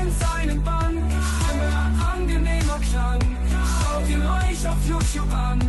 in seinem Bann. Stimme angenehmer Klang. Schaut ihn euch auf YouTube an.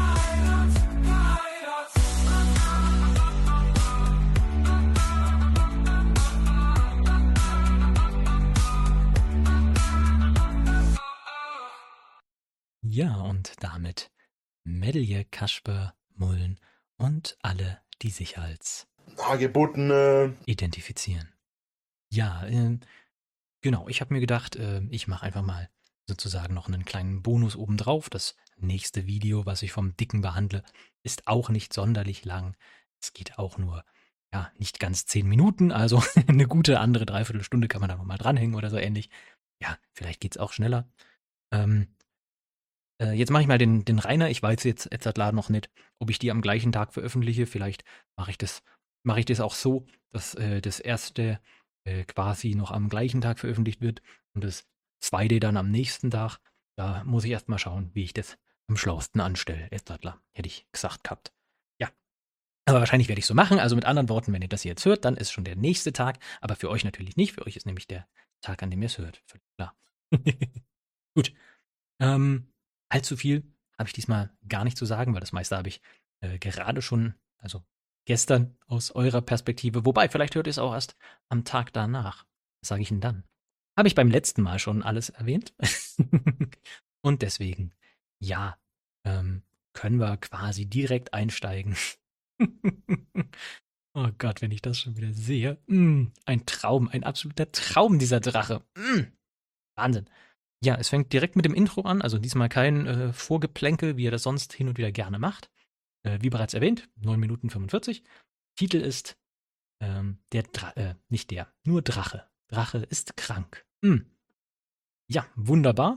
Ja, und damit Medlje, Kasper, Mullen und alle, die sich als Hagebutten identifizieren. Ja, genau, ich habe mir gedacht, ich mache einfach mal sozusagen noch einen kleinen Bonus obendrauf. Das nächste Video, was ich vom Dicken behandle, ist auch nicht sonderlich lang. Es geht auch nur, ja, nicht ganz 10 Minuten, also eine gute andere Dreiviertelstunde kann man da nochmal dranhängen oder so ähnlich. Ja, vielleicht geht's auch schneller. Jetzt mache ich mal den Rainer. Ich weiß jetzt noch nicht, ob ich die am gleichen Tag veröffentliche. Vielleicht mache ich das auch so, dass das erste quasi noch am gleichen Tag veröffentlicht wird und das zweite dann am nächsten Tag. Da muss ich erst mal schauen, wie ich das am schlausten anstelle. Hätte ich gesagt gehabt. Ja, aber wahrscheinlich werde ich so machen. Also mit anderen Worten, wenn ihr das jetzt hört, dann ist schon der nächste Tag. Aber für euch natürlich nicht. Für euch ist nämlich der Tag, an dem ihr es hört. Völlig klar. Gut. Allzu viel habe ich diesmal gar nicht zu sagen, weil das meiste habe ich gerade schon, also gestern aus eurer Perspektive, wobei vielleicht hört ihr es auch erst am Tag danach. Was sage ich denn dann? Habe ich beim letzten Mal schon alles erwähnt. Und deswegen, ja, können wir quasi direkt einsteigen. Oh Gott, wenn ich das schon wieder sehe. Ein Traum, ein absoluter Traum, dieser Drache. Wahnsinn. Ja, es fängt direkt mit dem Intro an, also diesmal kein Vorgeplänkel, wie ihr das sonst hin und wieder gerne macht. Wie bereits erwähnt, 9 Minuten 45. Titel ist nur Drache. Drache ist krank. Ja, wunderbar.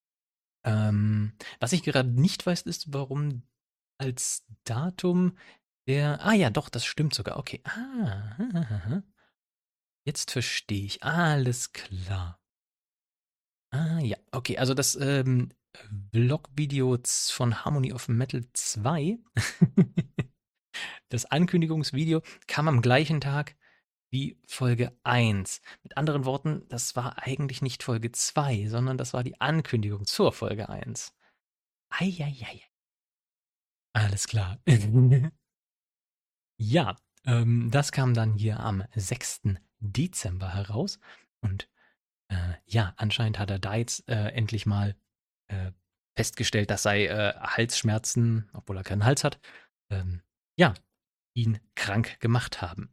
Was ich gerade nicht weiß, ist, warum als Datum ja, doch, das stimmt sogar. Okay. Jetzt verstehe ich. Alles klar. Ja, okay, also das Vlog-Video von Harmony of Metal 2, das Ankündigungsvideo, kam am gleichen Tag wie Folge 1. Mit anderen Worten, das war eigentlich nicht Folge 2, sondern das war die Ankündigung zur Folge 1. Eieiei. Alles klar. Ja, das kam dann hier am 6. Dezember heraus und ja, anscheinend hat er da jetzt endlich mal festgestellt, das sei Halsschmerzen, obwohl er keinen Hals hat, ja, ihn krank gemacht haben.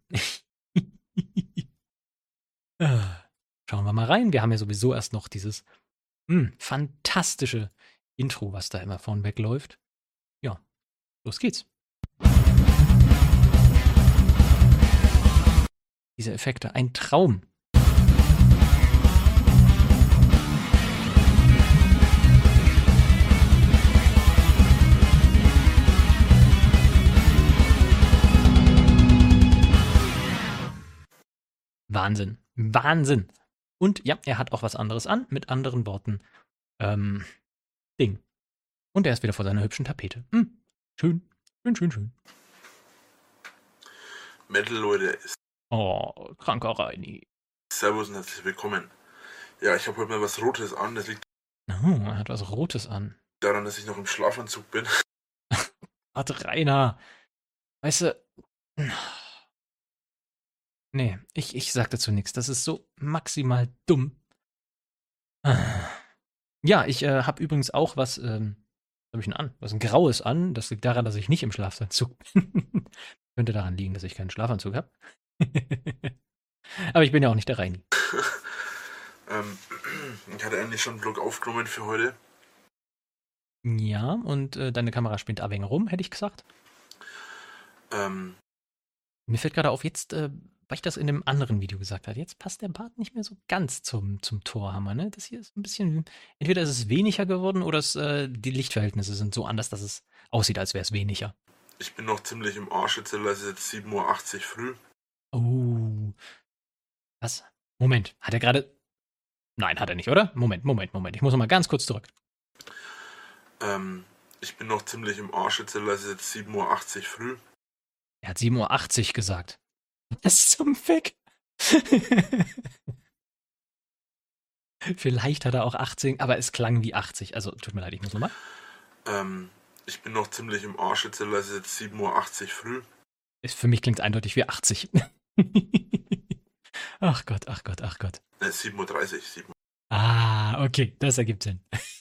Schauen wir mal rein. Wir haben ja sowieso erst noch dieses fantastische Intro, was da immer vorn wegläuft. Ja, los geht's. Diese Effekte, ein Traum. Wahnsinn. Wahnsinn. Und ja, er hat auch was anderes an. Mit anderen Worten, Ding. Und er ist wieder vor seiner hübschen Tapete. Schön. Schön, schön, schön. Metal, Leute. Oh, kranker Reini. Servus und herzlich willkommen. Ja, ich habe heute mal was Rotes an. Das liegt Er hat was Rotes an. daran, dass ich noch im Schlafanzug bin. Warte, Rainer. Weißt du, nee, ich sag dazu nichts. Das ist so maximal dumm. Ja, ich habe übrigens auch was habe ich denn an? Was ein Graues an. Das liegt daran, dass ich nicht im Schlafanzug bin. Könnte daran liegen, dass ich keinen Schlafanzug habe. Aber ich bin ja auch nicht der Reini. Ich hatte eigentlich schon einen Vlog aufgenommen für heute. Ja, und deine Kamera spinnt ein wenig rum, hätte ich gesagt. Mir fällt gerade auf, jetzt, weil ich das in einem anderen Video gesagt habe, jetzt passt der Bart nicht mehr so ganz zum Thorhammer, ne? Das hier ist ein bisschen, entweder ist es weniger geworden oder die Lichtverhältnisse sind so anders, dass es aussieht, als wäre es weniger. Ich bin noch ziemlich im Arsch, jetzt ist jetzt 7:80 Uhr früh. Oh. Was? Moment, hat er gerade... Nein, hat er nicht, oder? Moment. Ich muss noch mal ganz kurz zurück. Ich bin noch ziemlich im Arsch, jetzt ist jetzt 7:80 Uhr früh. Er hat 7:80 Uhr gesagt. Was zum Fick? Vielleicht hat er auch 18, aber es klang wie 80. Also, tut mir leid, ich muss nochmal. Ich bin noch ziemlich im Arsch, jetzt ist jetzt 7:80 Uhr früh. Für mich klingt es eindeutig wie 80. Ach Gott, ach Gott, ach Gott. 7:30 Uhr, 7 Uhr. Ah, okay, das ergibt Sinn.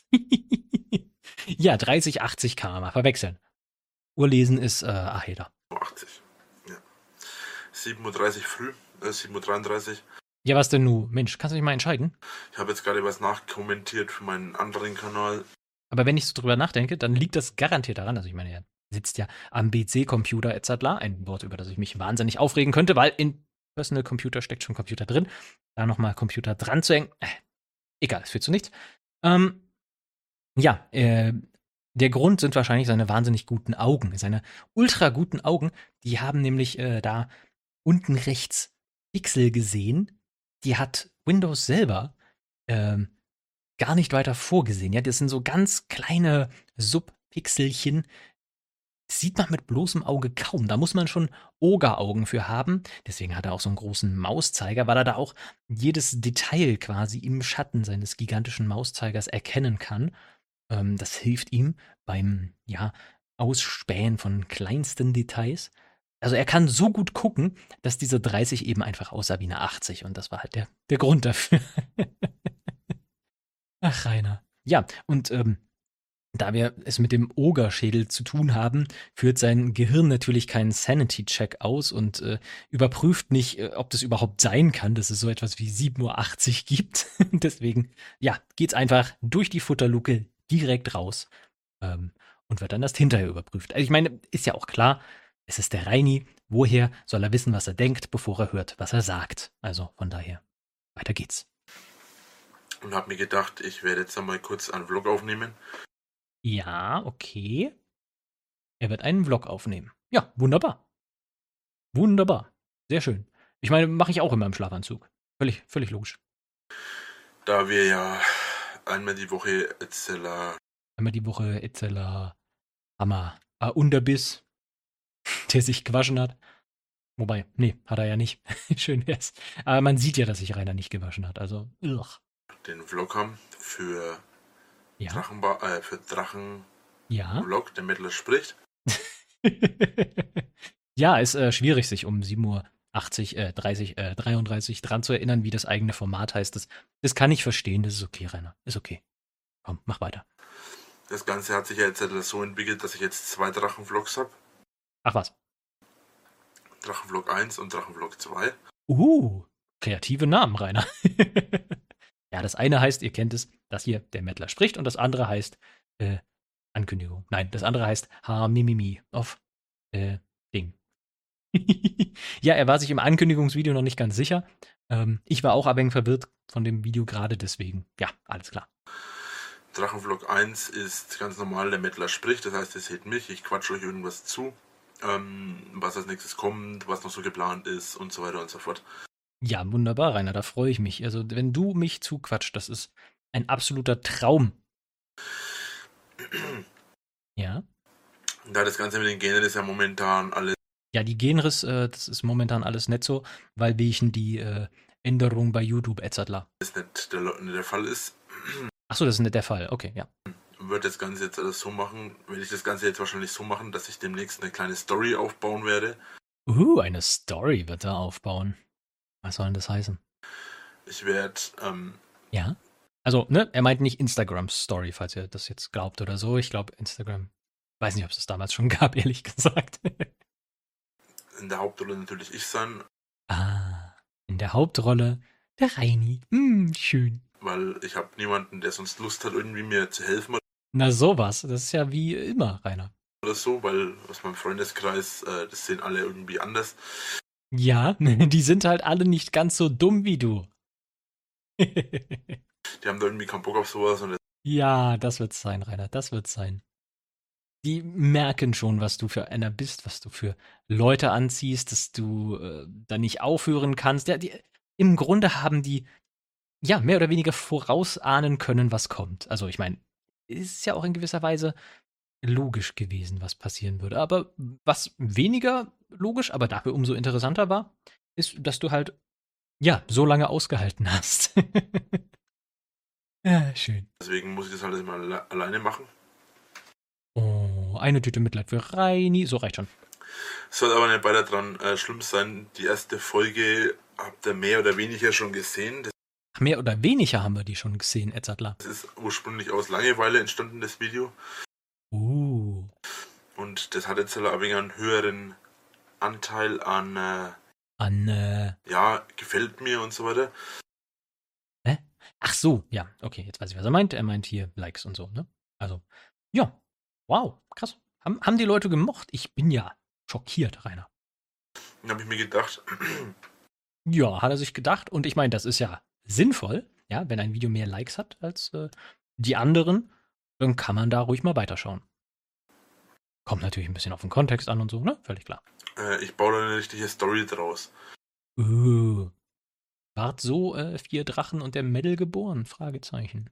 Ja, 30, 80 kann man mal verwechseln. Urlesen ist Aheda. 80. Ja. 7:30 Uhr früh, 7:33 Uhr. Ja, was denn nu? Mensch, kannst du dich mal entscheiden? Ich habe jetzt gerade was nachkommentiert für meinen anderen Kanal. Aber wenn ich so drüber nachdenke, dann liegt das garantiert daran, also ich meine, er sitzt ja am BC-Computer etc. Ein Wort, über das ich mich wahnsinnig aufregen könnte, weil in Personal Computer steckt schon Computer drin. Da nochmal Computer dran zu hängen, egal, es führt zu nichts. Ja, der Grund sind wahrscheinlich seine wahnsinnig guten Augen, seine ultra guten Augen. Die haben nämlich da unten rechts Pixel gesehen. Die hat Windows selber gar nicht weiter vorgesehen. Ja, das sind so ganz kleine Subpixelchen. Das sieht man mit bloßem Auge kaum. Da muss man schon Ogeraugen für haben. Deswegen hat er auch so einen großen Mauszeiger, weil er da auch jedes Detail quasi im Schatten seines gigantischen Mauszeigers erkennen kann. Das hilft ihm beim Ausspähen von kleinsten Details. Also er kann so gut gucken, dass diese 30 eben einfach aussah wie eine 80. Und das war halt der Grund dafür. Ach, Rainer. Ja, und da wir es mit dem Ogerschädel zu tun haben, führt sein Gehirn natürlich keinen Sanity-Check aus und überprüft nicht, ob das überhaupt sein kann, dass es so etwas wie 7:80 Uhr gibt. Deswegen, ja, geht's einfach durch die Futterluke direkt raus und wird dann erst hinterher überprüft. Also ich meine, ist ja auch klar, es ist der Reini. Woher soll er wissen, was er denkt, bevor er hört, was er sagt? Also von daher, weiter geht's. Und habe mir gedacht, ich werde jetzt einmal kurz einen Vlog aufnehmen. Ja, okay. Er wird einen Vlog aufnehmen. Ja, wunderbar. Wunderbar. Sehr schön. Ich meine, mache ich auch immer im Schlafanzug. Völlig logisch. Da wir ja einmal die Woche Etzeler Hammer Unterbiss, der sich gewaschen hat. Wobei, nee, hat er ja nicht. Schön wär's. Aber man sieht ja, dass sich Rainer nicht gewaschen hat. Also, den Vlog haben für ja. Drachen Ja. Vlog, der Mittler spricht. Ja, ist schwierig, sich um 7:80 Uhr, 33 dran zu erinnern, wie das eigene Format heißt. Das kann ich verstehen, das ist okay, Rainer. Ist okay. Komm, mach weiter. Das Ganze hat sich ja jetzt so entwickelt, dass ich jetzt 2 Drachenvlogs habe. Ach was. Drachenvlog 1 und Drachenvlog 2. Kreative Namen, Rainer. Ja, das eine heißt, ihr kennt es, dass hier der Mettler spricht und das andere heißt Ankündigung. Nein, das andere heißt Mimimi auf Ding. Ja, er war sich im Ankündigungsvideo noch nicht ganz sicher. Ich war auch abhängig verwirrt von dem Video gerade, deswegen, ja, alles klar. Drachenvlog 1 ist ganz normal, der Mettler spricht, das heißt, ihr seht mich, ich quatsche euch irgendwas zu, was als nächstes kommt, was noch so geplant ist und so weiter und so fort. Ja, wunderbar, Rainer, da freue ich mich. Also, wenn du mich zuquatscht, das ist ein absoluter Traum. Ja? Da das Ganze mit den Genen ist ja momentan alles. Ja, die Genriss, das ist momentan alles nicht so, weil wegen die Änderung bei YouTube etc. Das nicht der Fall ist. Achso, das ist nicht der Fall, okay, ja. Wird das Ganze jetzt alles so machen, werde ich das Ganze jetzt wahrscheinlich so machen, dass ich demnächst eine kleine Story aufbauen werde. Eine Story wird er aufbauen. Was soll denn das heißen? Ich werde, Ja? Also, ne, er meint nicht Instagram-Story, falls ihr das jetzt glaubt oder so. Ich glaube, Instagram, weiß nicht, ob es das damals schon gab, ehrlich gesagt. in der Hauptrolle natürlich ich sein. In der Hauptrolle der Reini. Schön. Weil ich habe niemanden, der sonst Lust hat, irgendwie mir zu helfen. Na sowas, das ist ja wie immer, Rainer. Oder so, weil aus meinem Freundeskreis, das sehen alle irgendwie anders. Ja, die sind halt alle nicht ganz so dumm wie du. Die haben da irgendwie keinen Bock auf sowas. Und ja, das wird's sein, Rainer, das wird's sein. Die merken schon, was du für einer bist, was du für Leute anziehst, dass du da nicht aufhören kannst. Ja, im Grunde haben die ja mehr oder weniger vorausahnen können, was kommt. Also ich meine, ist ja auch in gewisser Weise logisch gewesen, was passieren würde. Aber was weniger logisch, aber dafür umso interessanter war, ist, dass du halt ja so lange ausgehalten hast. Schön. Deswegen muss ich das halt immer alleine machen. Oh, eine Tüte Mitleid für Reini. So reicht schon. Soll aber nicht weiter dran schlimm sein. Die erste Folge habt ihr mehr oder weniger schon gesehen. Ach, mehr oder weniger haben wir die schon gesehen, Edzardler. Das ist ursprünglich aus Langeweile entstanden, das Video. Und das hat jetzt ein wenig einen höheren Anteil an, ja, gefällt mir und so weiter. Ach so, ja, okay, jetzt weiß ich, was er meint. Er meint hier Likes und so, ne? Also, ja, wow, krass. Haben die Leute gemocht? Ich bin ja schockiert, Rainer. Dann habe ich mir gedacht, Ja, hat er sich gedacht. Und ich meine, das ist ja sinnvoll, ja, wenn ein Video mehr Likes hat als die anderen, dann kann man da ruhig mal weiterschauen. Kommt natürlich ein bisschen auf den Kontext an und so, ne? Völlig klar. ich baue da eine richtige Story draus. Ward so 4 Drachen und der Mädel geboren? Fragezeichen.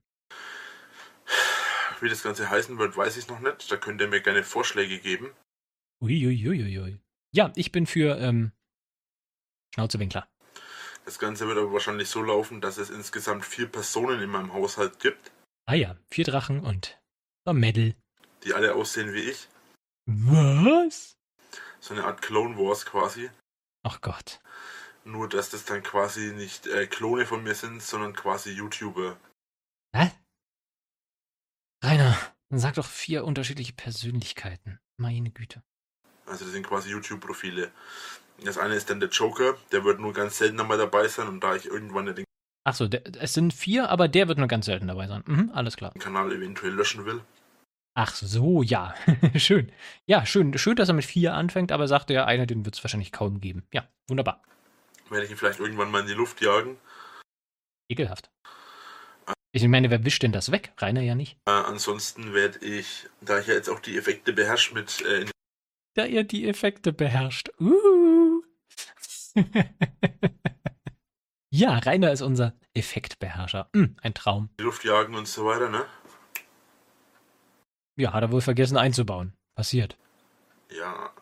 Wie das Ganze heißen wird, weiß ich noch nicht. Da könnt ihr mir gerne Vorschläge geben. Uiuiuiui. Ja, ich bin für Schnauzewinkler. Das Ganze wird aber wahrscheinlich so laufen, dass es insgesamt 4 Personen in meinem Haushalt gibt. Ah ja, 4 Drachen und der Mädel. Die alle aussehen wie ich. Was? So eine Art Clone Wars quasi. Ach Gott. Nur, dass das dann quasi nicht Klone von mir sind, sondern quasi YouTuber. Hä? Rainer, dann sag doch 4 unterschiedliche Persönlichkeiten. Meine Güte. Also das sind quasi YouTube-Profile. Das eine ist dann der Joker, der wird nur ganz selten einmal dabei sein und da ich irgendwann den Ach so, es sind 4, aber der wird nur ganz selten dabei sein. Alles klar. Kanal eventuell löschen will. Ach so, ja. Schön. Ja, schön, dass er mit 4 anfängt, aber sagte ja einer, den wird es wahrscheinlich kaum geben. Ja, wunderbar. Werde ich ihn vielleicht irgendwann mal in die Luft jagen. Ekelhaft. Ich meine, wer wischt denn das weg? Rainer ja nicht. Ansonsten werde ich, da ich ja jetzt auch die Effekte beherrsche mit Da ihr die Effekte beherrscht. Ja, Rainer ist unser Effektbeherrscher. Ein Traum. die Luft jagen und so weiter, ne? Ja, hat er wohl vergessen einzubauen. Passiert. Ja,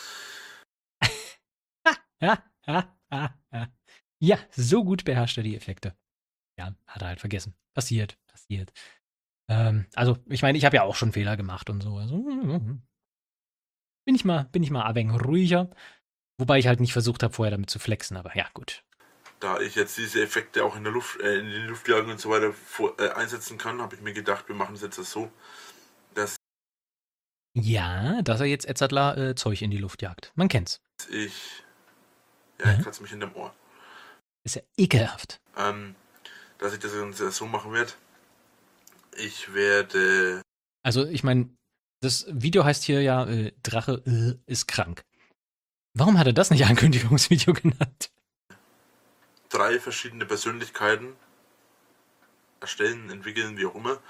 Ja, so gut beherrscht er die Effekte. Ja, hat er halt vergessen. Passiert. Also, ich meine, ich habe ja auch schon Fehler gemacht und so. Also, bin ich mal ein wenig ruhiger. Wobei ich halt nicht versucht habe, vorher damit zu flexen, aber ja, gut. da ich jetzt diese Effekte auch in der Luft, in den Luftjagen und so weiter einsetzen kann, habe ich mir gedacht, wir machen es jetzt so, dass Ja, dass er jetzt Edzardler Zeug in die Luft jagt. Man kennt's. ich ich kratze mich in dem Ohr. Ist ja ekelhaft. Dass ich das Ganze so machen werde. Ich werde Also, ich meine, das Video heißt hier ja, Drache ist krank. Warum hat er das nicht Ankündigungsvideo genannt? 3 verschiedene Persönlichkeiten erstellen, entwickeln, wie auch immer.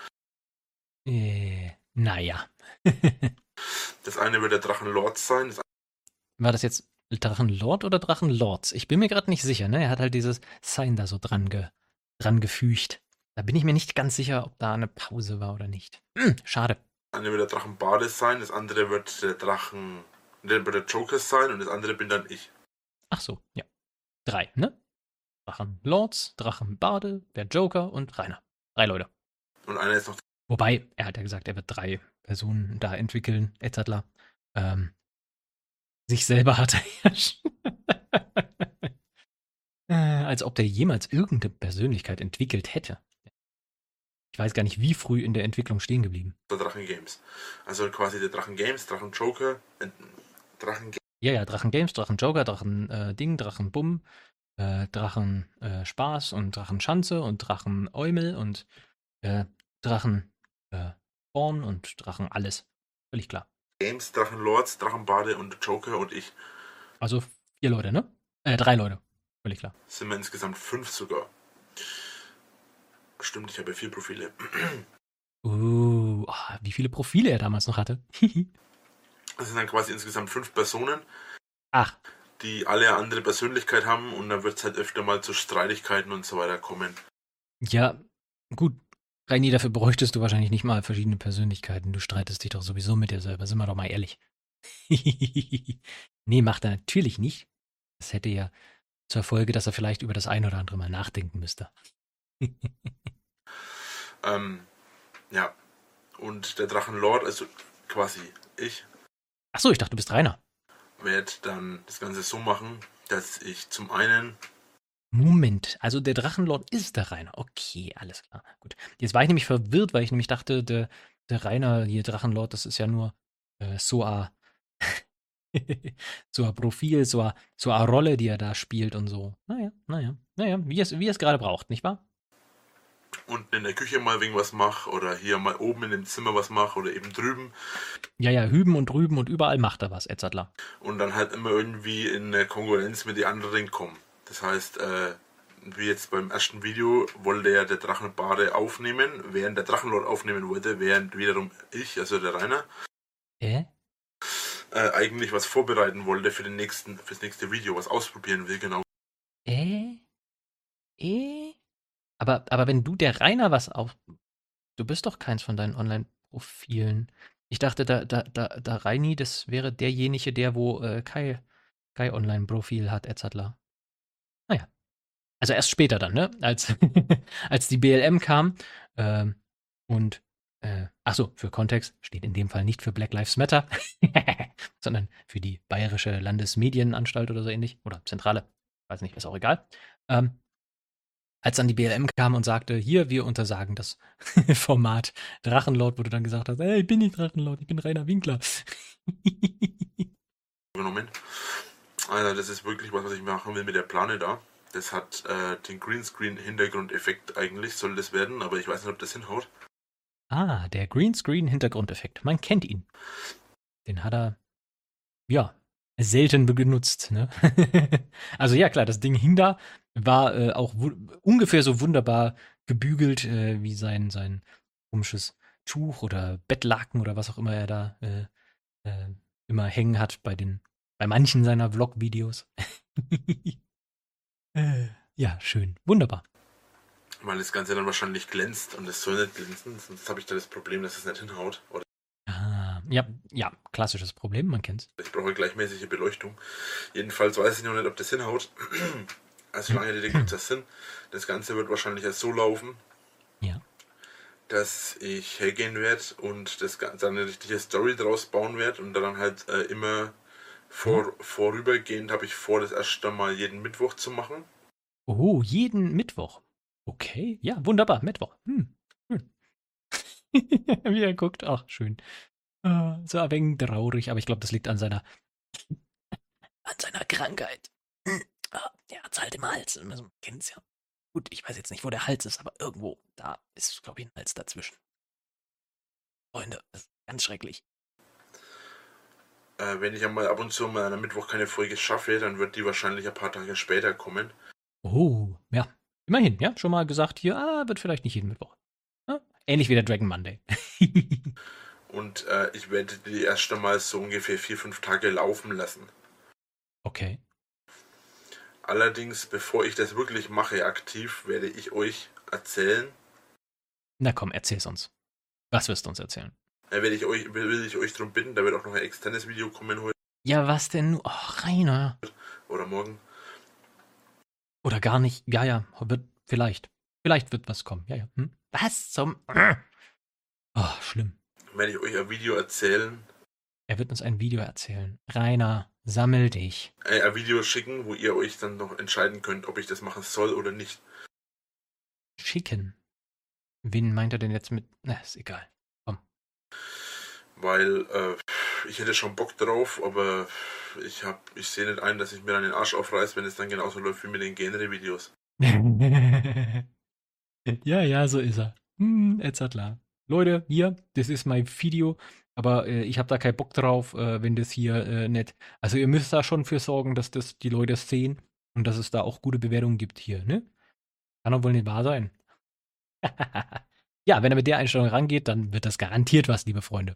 Naja. Das eine wird der Drachenlord sein. War das jetzt Drachenlord oder Drachenlords? Ich bin mir gerade nicht sicher, ne? Er hat halt dieses Sign da so dran gefügt. Da bin ich mir nicht ganz sicher, ob da eine Pause war oder nicht. Schade. Das eine wird der Drachenbade sein, das andere wird der Joker sein und das andere bin dann ich. Ach so, ja. 3, ne? Drachenlords, Drachenbade, der Joker und Rainer. 3 Leute. Und einer ist noch Wobei, er hat ja gesagt, er wird 3 Personen da entwickeln, etc. Sich selber hat er ja schon. Als ob der jemals irgendeine Persönlichkeit entwickelt hätte. Ich weiß gar nicht, wie früh in der Entwicklung stehen geblieben. der Drachen Games. Also quasi der Drachen Games, Drachen Joker, Drachen Ja, Drachen Games, Drachen Joker, Drachen Ding, Drachen Bumm, Drachen Spaß und Drachen Schanze und Drachen Eumel und Drachen Born und Drachen alles. Völlig klar. Games, Drachenlords, Drachenbade und Joker und ich. Also 4 Leute, ne? 3 Leute. Völlig klar. Sind wir insgesamt 5 sogar. Stimmt, ich habe ja 4 Profile. Wie viele Profile er damals noch hatte. Das sind dann quasi insgesamt 5 Personen, Ach, die alle eine andere Persönlichkeit haben und dann wird es halt öfter mal zu Streitigkeiten und so weiter kommen. ja, gut. Reini, dafür bräuchtest du wahrscheinlich nicht mal verschiedene Persönlichkeiten. Du streitest dich doch sowieso mit dir selber, sind wir doch mal ehrlich. Nee, macht er natürlich nicht. Das hätte ja zur Folge, dass er vielleicht über das ein oder andere mal nachdenken müsste. Ja, und der Drachenlord, also quasi ich, Achso, ich dachte, du bist Rainer. werde dann das Ganze so machen, dass ich zum einen, Moment, also der Drachenlord ist der Rainer. Okay, alles klar. Gut. Jetzt war ich nämlich verwirrt, weil ich nämlich dachte, der Rainer, hier Drachenlord, das ist ja nur so ein so ein Profil, so eine Rolle, die er da spielt und so. Naja, wie es gerade braucht, nicht wahr? unten in der Küche mal wegen was mache oder hier mal oben in dem Zimmer was mache oder eben drüben Ja, hüben und drüben und überall macht er was, Etzadler. und dann halt immer irgendwie in der Konkurrenz mit den anderen kommen. Das heißt, wie jetzt beim ersten Video wollte ja der Drachenbade aufnehmen, während der Drachenlord aufnehmen wollte, während wiederum ich, also der Rainer, eigentlich was vorbereiten wollte für fürs nächste Video, was ausprobieren will, genau. Äh? Aber wenn du der Rainer was auf. Du bist doch keins von deinen Online-Profilen. Ich dachte, da Reini, das wäre derjenige, der wo Kai Online-Profil hat, Etzadler. Naja. Also erst später dann, ne? Als, als die BLM kam. Und, achso, für Kontext steht in dem Fall nicht für Black Lives Matter, sondern für die Bayerische Landesmedienanstalt oder so ähnlich. Oder Zentrale. Weiß nicht, ist auch egal. Als dann die BLM kam und sagte, hier, wir untersagen das Format Drachenlord, wo du dann gesagt hast, ey, ich bin nicht Drachenlord, ich bin Rainer Winkler. Genommen. Also das ist wirklich was ich machen will mit der Plane da. Das hat den Greenscreen-Hintergrundeffekt eigentlich, soll das werden, aber ich weiß nicht, ob das hinhaut. Ah, der Greenscreen-Hintergrundeffekt. Man kennt ihn. Den hat er, ja, selten benutzt. Ne? Also ja, klar, das Ding hing da, war auch ungefähr so wunderbar gebügelt wie sein komisches Tuch oder Bettlaken oder was auch immer er da immer hängen hat bei manchen seiner Vlog-Videos. Ja, schön. Wunderbar. Weil das Ganze dann wahrscheinlich glänzt und es soll nicht glänzen, sonst habe ich da das Problem, dass es nicht hinhaut. Oder Ah, ja, klassisches Problem, man kennt's. ich brauche gleichmäßige Beleuchtung. Jedenfalls weiß ich noch nicht, ob das hinhaut. Also lange Rede gibt es Sinn. Das Ganze wird wahrscheinlich erst so laufen, Ja. dass ich hergehen werde und das Ganze eine richtige Story draus bauen werde und dann halt immer vorübergehend habe ich vor, das erst einmal jeden Mittwoch zu machen. Oh, jeden Mittwoch. Okay, ja, wunderbar, Mittwoch. Schön. Wie er guckt, ach, schön. So ein wenig traurig, aber ich glaube, das liegt an seiner Krankheit. Der hat's halt im Hals. Man kennt's ja. Gut, ich weiß jetzt nicht, wo der Hals ist, aber irgendwo, da ist, glaube ich, ein Hals dazwischen. Freunde, das ist ganz schrecklich. Wenn ich einmal ab und zu mal am Mittwoch keine Folge schaffe, dann wird die wahrscheinlich ein paar Tage später kommen. Oh, ja. Immerhin, ja, schon mal gesagt hier, wird vielleicht nicht jeden Mittwoch. Ja? Ähnlich wie der Dragon Monday. Und ich werde die erst einmal so ungefähr 4-5 Tage laufen lassen. Okay. Allerdings, bevor ich das wirklich mache aktiv, werde ich euch erzählen. Na komm, erzähl's uns. Was wirst du uns erzählen? Will ich euch darum bitten, da wird auch noch ein externes Video kommen heute Ja, was denn? Oh, Rainer. oder morgen. Oder gar nicht. Ja, wird vielleicht. Vielleicht wird was kommen. Ja. Was zum. Oh, schlimm. Werde ich euch ein Video erzählen. Er wird uns ein Video erzählen. Rainer, sammel dich. Ein Video schicken, wo ihr euch dann noch entscheiden könnt, ob ich das machen soll oder nicht. Schicken. Wen meint er denn jetzt mit. Na, ist egal. Komm. Weil ich hätte schon Bock drauf, aber ich sehe nicht ein, dass ich mir dann den Arsch aufreiß, wenn es dann genauso läuft wie mit den Genre-Videos. Ja, so ist er. Etzadler. Leute, hier, das ist mein Video, aber ich habe da keinen Bock drauf, wenn das hier nicht. Also ihr müsst da schon für sorgen, dass das die Leute sehen und dass es da auch gute Bewertungen gibt hier, ne? Kann doch wohl nicht wahr sein. Ja, wenn er mit der Einstellung rangeht, dann wird das garantiert was, liebe Freunde.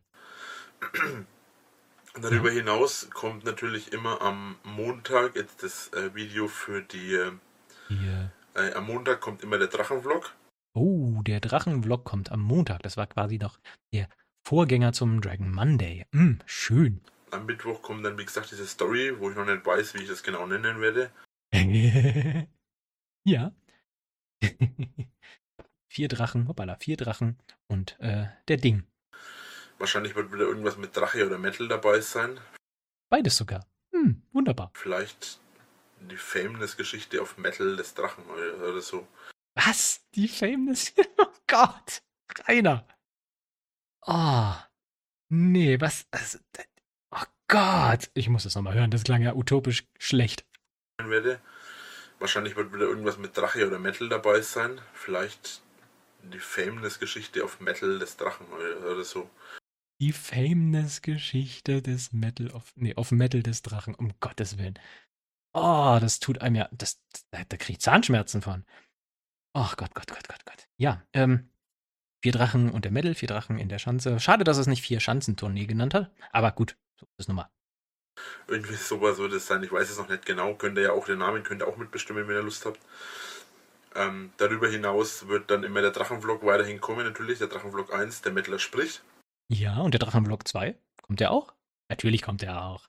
Darüber hinaus kommt natürlich immer am Montag jetzt das Video für die. Am Montag kommt immer der Drachenvlog. Oh, der Drachenvlog kommt am Montag. Das war quasi noch der Vorgänger zum Dragon Monday. Schön. Am Mittwoch kommt dann, wie gesagt, diese Story, wo ich noch nicht weiß, wie ich das genau nennen werde. Ja. 4 Drachen, hoppala, 4 Drachen und der Ding. Wahrscheinlich wird wieder irgendwas mit Drache oder Metal dabei sein. Beides sogar. Wunderbar. Vielleicht die Fameless-Geschichte auf Metal des Drachen oder so. Was? Die Fameless? Oh Gott. Rainer. Oh. Nee, was? Oh Gott. Ich muss das nochmal hören. Das klang ja utopisch schlecht. Werde. Wahrscheinlich wird wieder irgendwas mit Drache oder Metal dabei sein. Vielleicht die Fameless-Geschichte auf Metal des Drachen oder so. Die Fameless-Geschichte des auf Metal des Drachen, um Gottes Willen. Oh, das tut einem ja, da krieg ich Zahnschmerzen von. Ach Gott. Ja, 4 Drachen und der Metal, 4 Drachen in der Schanze. Schade, dass es nicht 4 Schanzentournee genannt hat, aber gut, so ist es nun mal. Irgendwie sowas wird es sein. Ich weiß es noch nicht genau. Könnt ihr ja auch den Namen könnt ihr auch mitbestimmen, wenn ihr Lust habt. Darüber hinaus wird dann immer der Drachenvlog weiterhin kommen, natürlich. Der Drachenvlog 1, der Mettler spricht. Ja, und der Drachenvlog 2, kommt der auch? Natürlich kommt der auch.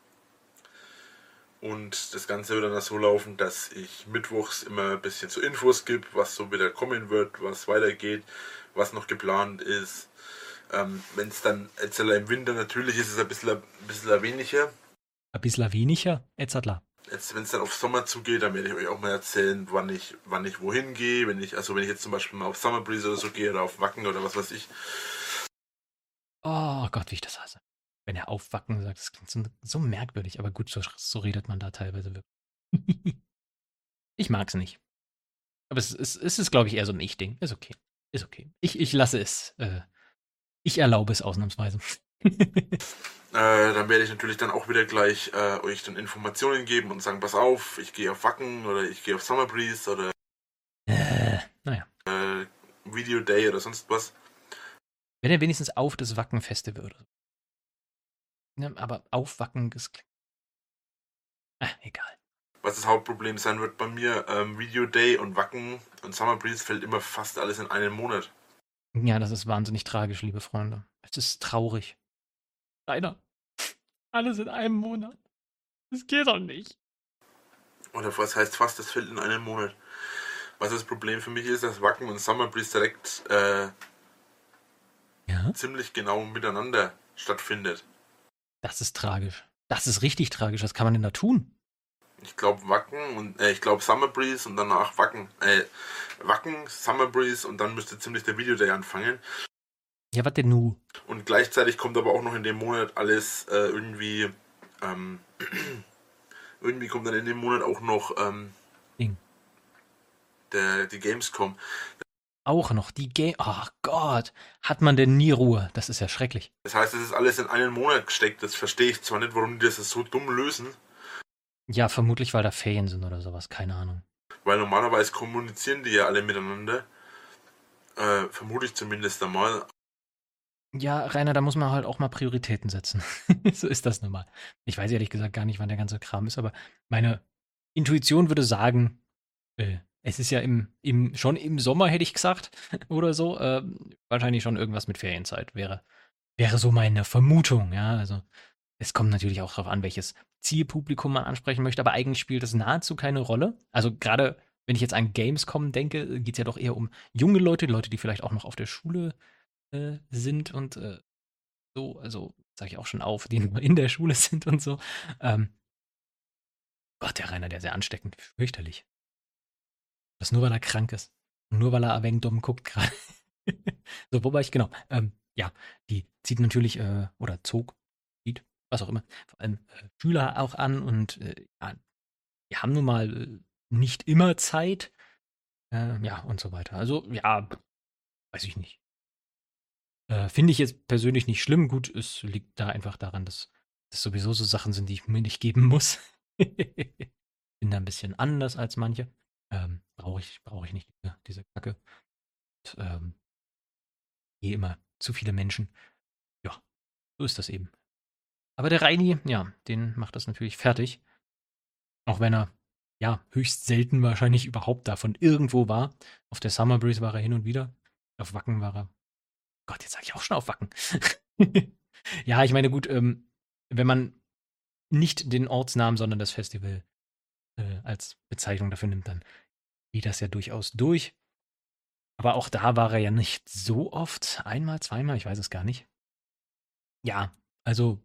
Und das Ganze wird dann so laufen, dass ich mittwochs immer ein bisschen so Infos gebe, was so wieder kommen wird, was weitergeht, was noch geplant ist. Wenn es dann jetzt im Winter natürlich ist es ein bisschen weniger. Ein bisschen weniger, etc. Jetzt, wenn es dann auf Sommer zugeht, dann werde ich euch auch mal erzählen, wann ich wohin gehe. Wenn ich jetzt zum Beispiel mal auf Summer Breeze oder so gehe oder auf Wacken oder was weiß ich. Oh Gott, wie ich das hasse. Wenn er aufwacken sagt, das klingt so merkwürdig, aber gut, so redet man da teilweise wirklich. Ich mag's nicht. Aber es ist, glaube ich, eher so ein Ich-Ding. Ist okay. Ich lasse es. Ich erlaube es ausnahmsweise. Dann werde ich natürlich dann auch wieder gleich euch dann Informationen geben und sagen, pass auf, ich gehe auf Wacken oder ich gehe auf Summer Breeze oder Naja. Video Day oder sonst was. Wenn er wenigstens auf das Wacken-Festival oder so. Ja, aber auf Wacken, das klingt. Egal. Was das Hauptproblem sein wird bei mir, Video Day und Wacken und Summer Breeze fällt immer fast alles in einen Monat. Ja, das ist wahnsinnig tragisch, liebe Freunde. Es ist traurig. Leider. Alles in einem Monat. Das geht doch nicht. Oder was heißt fast, das fällt in einen Monat. Was das Problem für mich ist, dass Wacken und Summer Breeze direkt ziemlich genau miteinander stattfindet. Das ist tragisch. Das ist richtig tragisch. Was kann man denn da tun? Ich glaube Wacken und ich glaube Summer Breeze und danach Wacken, Summer Breeze und dann müsste ziemlich der Video Day anfangen. Ja, was denn nu? Und gleichzeitig kommt aber auch noch in dem Monat alles irgendwie kommt dann in dem Monat auch noch die Gamescom. Auch noch die Ach Gott, hat man denn nie Ruhe? Das ist ja schrecklich. Das heißt, es ist alles in einen Monat gesteckt. Das verstehe ich zwar nicht, warum die das so dumm lösen. Ja, vermutlich, weil da Ferien sind oder sowas. Keine Ahnung. Weil normalerweise kommunizieren die ja alle miteinander. Vermute ich zumindest einmal. Ja, Rainer, da muss man halt auch mal Prioritäten setzen. So ist das nun mal. Ich weiß ehrlich gesagt gar nicht, wann der ganze Kram ist, aber meine Intuition würde sagen, es ist ja schon im Sommer, hätte ich gesagt, oder so. Wahrscheinlich schon irgendwas mit Ferienzeit wäre so meine Vermutung, ja. Also es kommt natürlich auch darauf an, welches Zielpublikum man ansprechen möchte, aber eigentlich spielt das nahezu keine Rolle. Also gerade wenn ich jetzt an Gamescom denke, geht es ja doch eher um junge Leute, die vielleicht auch noch auf der Schule sind und so, also sage ich auch schon auf, die nur in der Schule sind und so. Gott, der Rainer, der ist sehr ansteckend, fürchterlich. Das nur, weil er krank ist. Und nur, weil er ein wenig dumm guckt gerade. So, wobei genau, die zieht natürlich, oder zieht, was auch immer, vor allem Schüler auch an und die haben nun mal nicht immer Zeit. Und so weiter. Also, ja, weiß ich nicht. Finde ich jetzt persönlich nicht schlimm. Gut, es liegt da einfach daran, dass das sowieso so Sachen sind, die ich mir nicht geben muss. Bin da ein bisschen anders als manche. Brauche ich nicht diese Kacke. Und, immer zu viele Menschen. Ja, so ist das eben. Aber der Reini, ja, den macht das natürlich fertig. Auch wenn er, ja, höchst selten wahrscheinlich überhaupt davon irgendwo war. Auf der Summer Breeze war er hin und wieder. Auf Wacken war er. Gott, jetzt sage ich auch schon auf Wacken. Ja, ich meine, gut, wenn man nicht den Ortsnamen, sondern das Festival als Bezeichnung dafür nimmt, dann geht das ja durchaus durch. Aber auch da war er ja nicht so oft. Einmal, zweimal, ich weiß es gar nicht. Ja, also,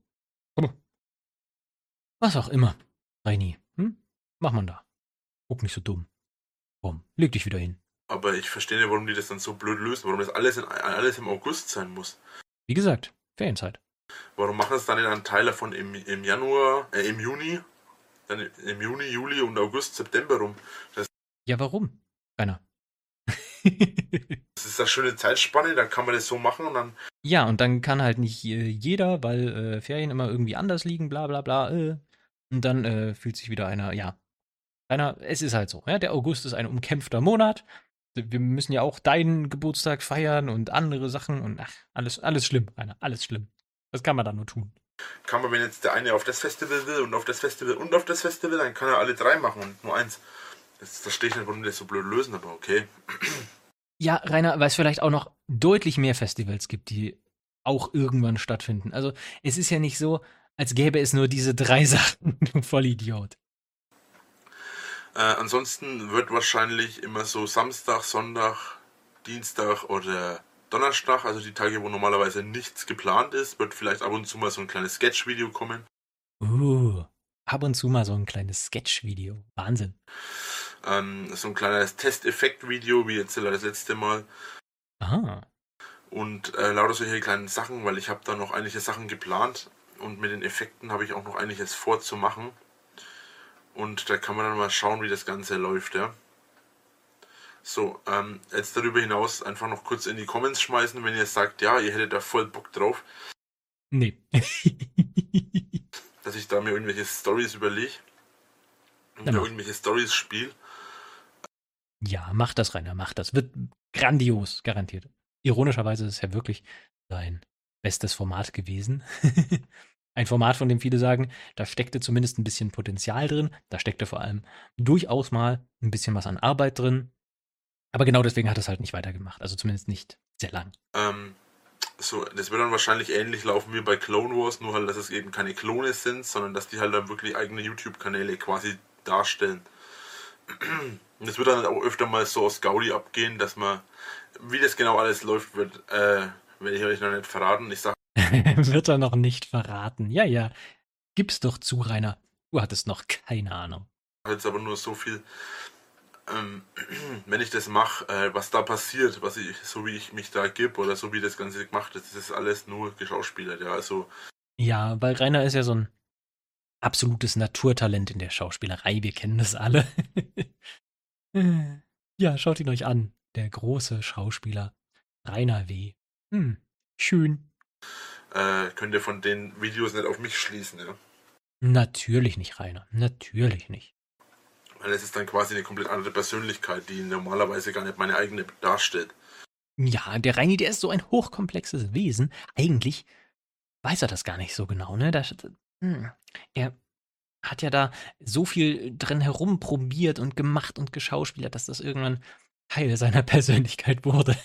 was auch immer. Reini, mach man da. Guck nicht so dumm. Komm, leg dich wieder hin. Aber ich verstehe nicht, warum die das dann so blöd lösen, warum das alles im August sein muss. Wie gesagt, Ferienzeit. Warum machen es dann nicht einen Teil davon im Januar, im Juni, dann im Juni, Juli und August, September rum? Ja, warum? Keiner. Das ist eine schöne Zeitspanne, dann kann man das so machen und dann. Ja, und dann kann halt nicht jeder, weil Ferien immer irgendwie anders liegen, bla bla bla. Und dann fühlt sich wieder es ist halt so. Ja? Der August ist ein umkämpfter Monat. Wir müssen ja auch deinen Geburtstag feiern und andere Sachen und alles schlimm, Rainer, alles schlimm. Das kann man dann nur tun. Kann man, wenn jetzt der eine auf das Festival will und auf das Festival und auf das Festival, dann kann er alle drei machen und nur eins. Das verstehe ich nicht, warum die das so blöd lösen, aber okay. Ja, Rainer, weil es vielleicht auch noch deutlich mehr Festivals gibt, die auch irgendwann stattfinden. Also es ist ja nicht so, als gäbe es nur diese 3 Sachen, du Vollidiot. Ansonsten wird wahrscheinlich immer so Samstag, Sonntag, Dienstag oder Donnerstag, also die Tage, wo normalerweise nichts geplant ist, wird vielleicht ab und zu mal so ein kleines Sketch-Video kommen. Ab und zu mal so ein kleines Sketch-Video. Wahnsinn. So ein kleines Testeffekt-Video, wie jetzt das letzte Mal. Aha. Und lauter solche kleinen Sachen, weil ich habe da noch einige Sachen geplant und mit den Effekten habe ich auch noch einiges vorzumachen. Und da kann man dann mal schauen, wie das Ganze läuft, ja. So, jetzt darüber hinaus einfach noch kurz in die Comments schmeißen, wenn ihr sagt, ja, ihr hättet da voll Bock drauf. Nee. Dass ich da mir irgendwelche Storys überlege. Und da irgendwelche Storys spiele. Ja, mach das, Rainer, mach das. Wird grandios, garantiert. Ironischerweise ist es ja wirklich sein bestes Format gewesen. Ein Format, von dem viele sagen, da steckte zumindest ein bisschen Potenzial drin. Da steckte vor allem durchaus mal ein bisschen was an Arbeit drin. Aber genau deswegen hat es halt nicht weitergemacht. Also zumindest nicht sehr lang. So, das wird dann wahrscheinlich ähnlich laufen wie bei Clone Wars, nur halt, dass es eben keine Klone sind, sondern dass die halt dann wirklich eigene YouTube-Kanäle quasi darstellen. Und das wird dann auch öfter mal so aus Gaudi abgehen, dass man, wie das genau alles läuft, werde ich euch noch nicht verraten. Ich sag, wird er noch nicht verraten. Ja, gib's doch zu, Rainer. Du hattest noch keine Ahnung. Jetzt aber nur so viel, wenn ich das mache, was da passiert, so wie ich mich da gebe oder so wie das Ganze gemacht ist, das ist alles nur geschauspielert, ja, also. Ja, weil Rainer ist ja so ein absolutes Naturtalent in der Schauspielerei, wir kennen das alle. Ja, schaut ihn euch an, der große Schauspieler Rainer W. Schön. Könnt ihr von den Videos nicht auf mich schließen, ja? Natürlich nicht, Rainer, natürlich nicht. Weil es ist dann quasi eine komplett andere Persönlichkeit, die normalerweise gar nicht meine eigene darstellt. Ja, der Reini, der ist so ein hochkomplexes Wesen. Eigentlich weiß er das gar nicht so genau, ne? Er hat ja da so viel drin herumprobiert und gemacht und geschauspielert, dass das irgendwann Teil seiner Persönlichkeit wurde.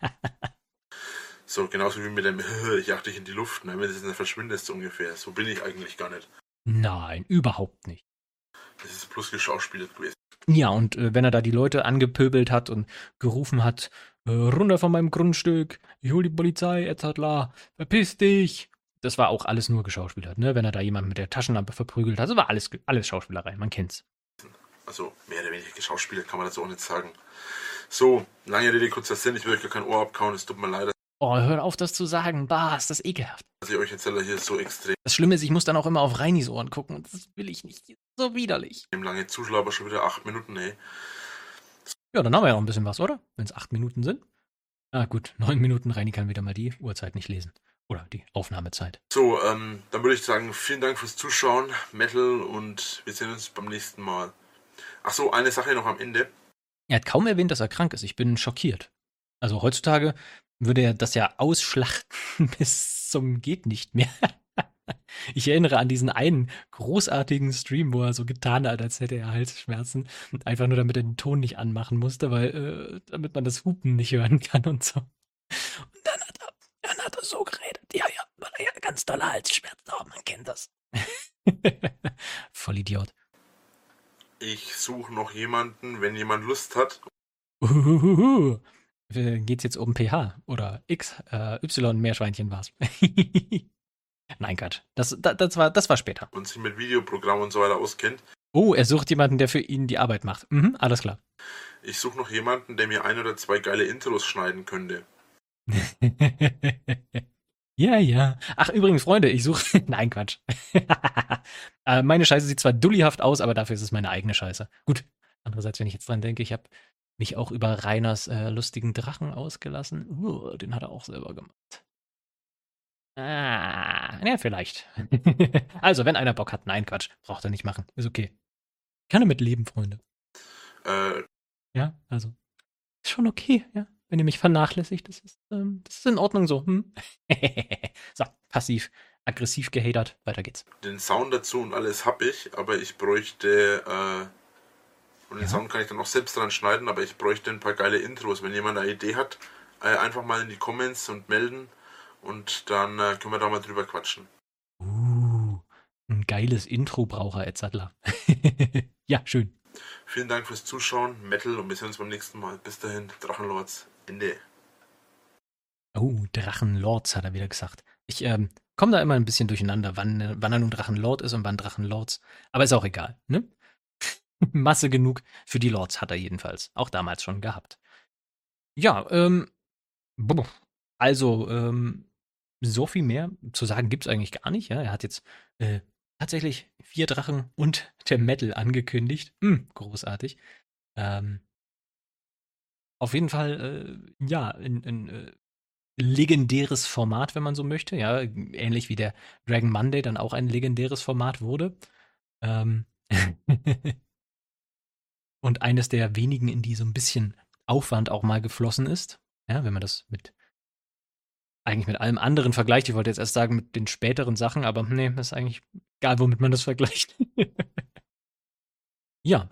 So, genauso wie mit dem ich jag dich in die Luft, ne? Wenn es dann verschwindest so ungefähr. So bin ich eigentlich gar nicht. Nein, überhaupt nicht. Das ist bloß geschauspielert gewesen. Ja, und wenn er da die Leute angepöbelt hat und gerufen hat, runter von meinem Grundstück, ich hol die Polizei, etc., verpiss dich. Das war auch alles nur geschauspielert, ne? Wenn er da jemanden mit der Taschenlampe verprügelt hat, das war alles Schauspielerei, man kennt's. Also, mehr oder weniger geschauspielert kann man das auch nicht sagen. So, lange Rede, kurzer Sinn, ich will euch gar kein Ohr abkauen, es tut mir leid. Oh, hör auf, das zu sagen. Bah, ist das ekelhaft. Dass ich euch erzähle, hier so extrem Das Schlimme ist, ich muss dann auch immer auf Reinis Ohren gucken und das will ich nicht. So widerlich. lange Zuschauer, schon wieder 8 Minuten, ey. Ja, dann haben wir ja noch ein bisschen was, oder? Wenn es 8 Minuten sind. Ah, gut, 9 Minuten. Reini kann wieder mal die Uhrzeit nicht lesen. Oder die Aufnahmezeit. So, dann würde ich sagen, vielen Dank fürs Zuschauen, Metal, und wir sehen uns beim nächsten Mal. Ach so, eine Sache noch am Ende. Er hat kaum erwähnt, dass er krank ist. Ich bin schockiert. Also heutzutage würde er das ja ausschlachten bis zum geht nicht mehr. Ich erinnere an diesen einen großartigen Stream, wo er so getan hat, als hätte er Halsschmerzen. Einfach nur, damit er den Ton nicht anmachen musste, weil damit man das Hupen nicht hören kann und so. Und dann hat er so geredet. Ja, weil er ja ganz dolle Halsschmerzen hat. Man kennt das. Voll Idiot. Ich suche noch jemanden, wenn jemand Lust hat. Geht's jetzt um PH oder X, Y, Meerschweinchen war's. Nein, Quatsch. Das war später. Und sich mit Videoprogrammen und so weiter auskennt. Oh, er sucht jemanden, der für ihn die Arbeit macht. Mhm, alles klar. Ich suche noch jemanden, der mir 1 oder 2 geile Intros schneiden könnte. Ja, ja. Ach, übrigens, Freunde, ich suche. Nein, Quatsch. Meine Scheiße sieht zwar dullihaft aus, aber dafür ist es meine eigene Scheiße. Gut. Andererseits, wenn ich jetzt dran denke, ich habe mich auch über Rainers lustigen Drachen ausgelassen. Den hat er auch selber gemacht. Ja, vielleicht. Also, wenn einer Bock hat, nein, Quatsch. Braucht er nicht machen. Ist okay. Kann er mit leben, Freunde. Ja, also. Ist schon okay, ja. Wenn ihr mich vernachlässigt, das ist in Ordnung so. Hm? So, passiv, aggressiv gehadert. Weiter geht's. Den Sound dazu und alles habe ich, aber ich bräuchte, und den Sound kann ich dann auch selbst dran schneiden, aber ich bräuchte ein paar geile Intros. Wenn jemand eine Idee hat, einfach mal in die Comments und melden und dann können wir da mal drüber quatschen. Ein geiles Intro braucht er, Edzardler. Ja, schön. Vielen Dank fürs Zuschauen, Metal, und wir sehen uns beim nächsten Mal. Bis dahin, Drachenlords, Ende. Oh, Drachenlords, hat er wieder gesagt. Ich komme da immer ein bisschen durcheinander, wann er nun Drachenlord ist und wann Drachenlords. Aber ist auch egal, ne? Masse genug für die Lords hat er jedenfalls. Auch damals schon gehabt. Ja, also, so viel mehr zu sagen gibt's eigentlich gar nicht. Ja? Er hat jetzt tatsächlich 4 Drachen und der Metal angekündigt. Großartig. Auf jeden Fall, ja, ein legendäres Format, wenn man so möchte. Ja, ähnlich wie der Dragon Monday dann auch ein legendäres Format wurde. Und eines der wenigen, in die so ein bisschen Aufwand auch mal geflossen ist. Ja, wenn man das eigentlich mit allem anderen vergleicht. Ich wollte jetzt erst sagen, mit den späteren Sachen, aber nee, das ist eigentlich egal, womit man das vergleicht. Ja.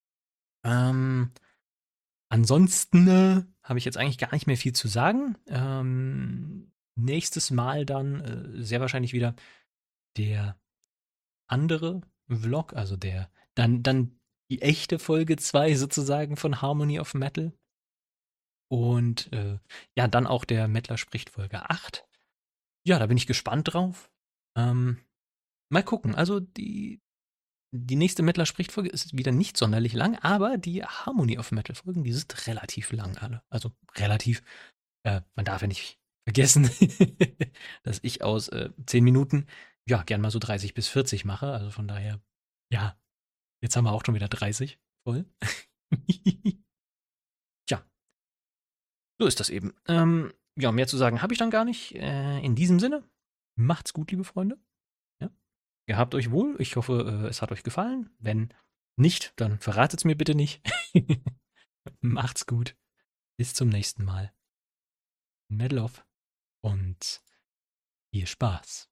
Ansonsten habe ich jetzt eigentlich gar nicht mehr viel zu sagen. Nächstes Mal dann sehr wahrscheinlich wieder der andere Vlog, also dann die echte Folge 2 sozusagen von Harmony of Metal. Und ja, dann auch der Mettler spricht Folge 8. Ja, da bin ich gespannt drauf. Mal gucken. Also die nächste Mettler spricht Folge ist wieder nicht sonderlich lang, aber die Harmony of Metal Folgen, die sind relativ lang alle. Also relativ. Man darf ja nicht vergessen, dass ich aus 10 Minuten ja gern mal so 30 bis 40 mache. Also von daher, ja, jetzt haben wir auch schon wieder 30 voll. Tja. So ist das eben. Ja, mehr zu sagen habe ich dann gar nicht. In diesem Sinne, macht's gut, liebe Freunde. Ja. Ihr habt euch wohl. Ich hoffe, es hat euch gefallen. Wenn nicht, dann verratet's mir bitte nicht. Macht's gut. Bis zum nächsten Mal. Metal off und viel Spaß.